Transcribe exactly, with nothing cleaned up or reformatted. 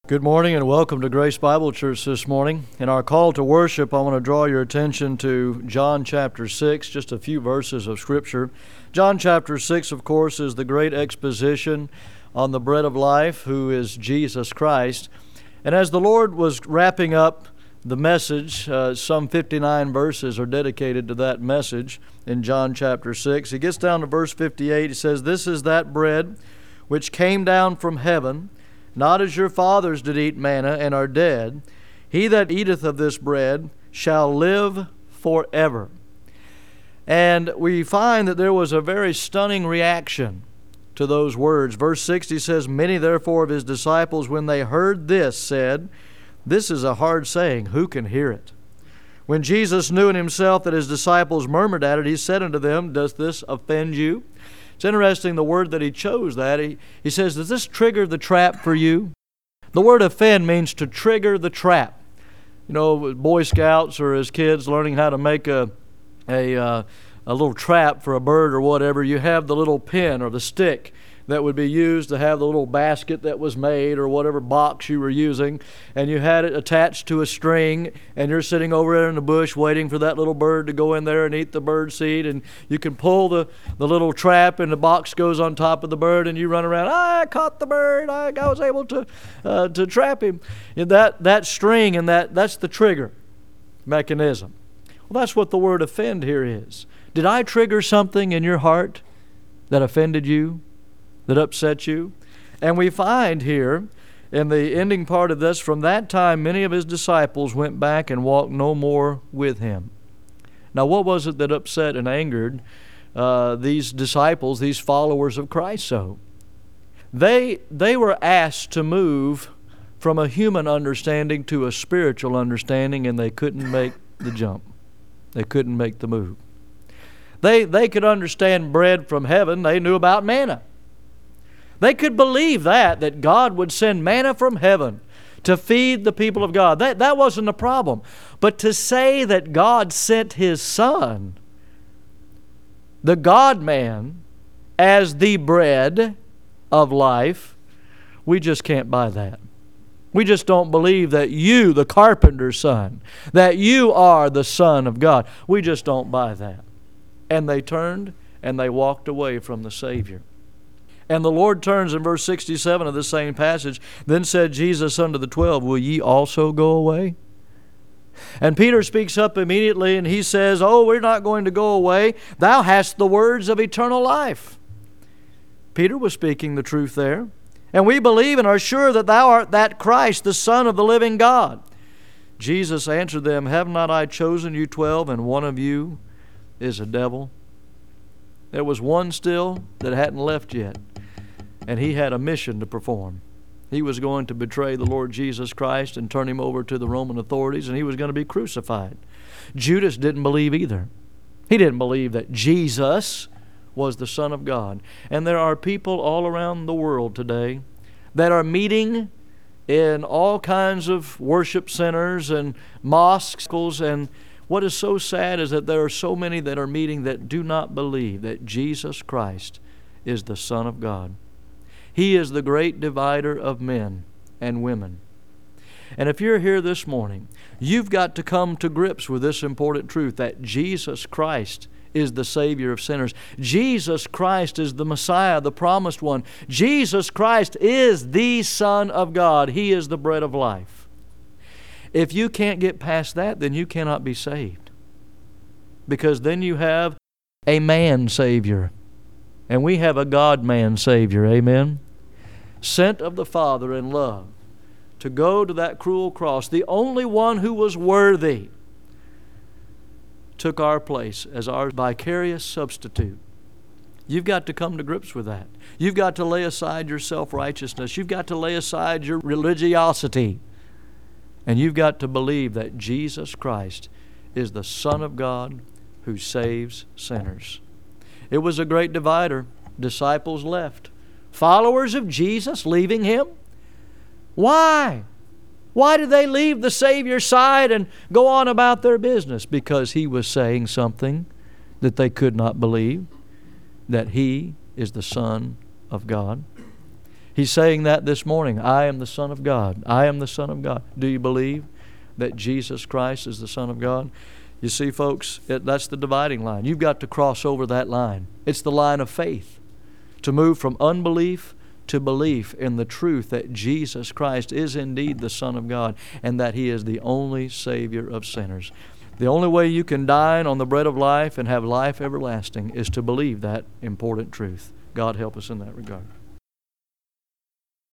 Good morning and welcome to Grace Bible Church this morning. In our call to worship, I want to draw your attention to John chapter six, just a few verses of Scripture. John chapter six, of course, is the great exposition on the bread of life, who is Jesus Christ. And as the Lord was wrapping up the message, uh, some fifty-nine verses are dedicated to that message in John chapter six. He gets down to verse fifty-eight. He says, "This is that bread which came down from heaven, not as your fathers did eat manna and are dead. He that eateth of this bread shall live forever." And we find that there was a very stunning reaction to those words. Verse sixty says, "Many therefore of his disciples, when they heard this, said, This is a hard saying, who can hear it? When Jesus knew in himself that his disciples murmured at it, he said unto them, Does this offend you?" It's interesting the word that he chose that. He, he says, does this trigger the trap for you? The word offend means to trigger the trap. You know, Boy Scouts or as kids learning how to make a, a, uh, a little trap for a bird or whatever, you have the little pin or the stick that would be used to have the little basket that was made or whatever box you were using, and you had it attached to a string, and you're sitting over there in the bush waiting for that little bird to go in there and eat the bird seed, and you can pull the, the little trap and the box goes on top of the bird, and you run around, I caught the bird, I, I was able to uh, to trap him. And that, that string, and that that's the trigger mechanism. Well, that's what the word offend here is. Did I trigger something in your heart that offended you, that upset you? And we find here in the ending part of this, from that time many of his disciples went back and walked no more with him. Now what was it that upset and angered uh, these disciples, these followers of Christ so? They, they were asked to move from a human understanding to a spiritual understanding, and they couldn't make the jump. They couldn't make the move. They, they could understand bread from heaven. They knew about manna. They could believe that, that God would send manna from heaven to feed the people of God. That, that wasn't a problem. But to say that God sent His Son, the God-man, as the bread of life, we just can't buy that. We just don't believe that you, the carpenter's son, that you are the Son of God. We just don't buy that. And they turned and they walked away from the Savior. And the Lord turns in verse sixty-seven of the same passage, "Then said Jesus unto the twelve, Will ye also go away?" And Peter speaks up immediately and he says, "Oh, we're not going to go away. Thou hast the words of eternal life." Peter was speaking the truth there. "And we believe and are sure that thou art that Christ, the Son of the living God." Jesus answered them, "Have not I chosen you twelve, and one of you is a devil?" There was one still that hadn't left yet. And he had a mission to perform. He was going to betray the Lord Jesus Christ and turn him over to the Roman authorities, and he was going to be crucified. Judas didn't believe either. He didn't believe that Jesus was the Son of God. And there are people all around the world today that are meeting in all kinds of worship centers and mosques, and what is so sad is that there are so many that are meeting that do not believe that Jesus Christ is the Son of God. He is the great divider of men and women. And if you're here this morning, you've got to come to grips with this important truth that Jesus Christ is the Savior of sinners. Jesus Christ is the Messiah, the promised one. Jesus Christ is the Son of God. He is the bread of life. If you can't get past that, then you cannot be saved. Because then you have a man Savior. And we have a God-man Savior. Amen? Sent of the Father in love to go to that cruel cross. The only one who was worthy took our place as our vicarious substitute. You've got to come to grips with that. You've got to lay aside your self-righteousness. You've got to lay aside your religiosity. And you've got to believe that Jesus Christ is the Son of God who saves sinners. It was a great divider. Disciples left. Followers of Jesus leaving Him. Why? Why did they leave the Savior's side and go on about their business? Because He was saying something that they could not believe, that He is the Son of God. He's saying that this morning. I am the Son of God. I am the Son of God. Do you believe that Jesus Christ is the Son of God? You see, folks, it, that's the dividing line. You've got to cross over that line. It's the line of faith. To move from unbelief to belief in the truth that Jesus Christ is indeed the Son of God and that He is the only Savior of sinners. The only way you can dine on the bread of life and have life everlasting is to believe that important truth. God help us in that regard.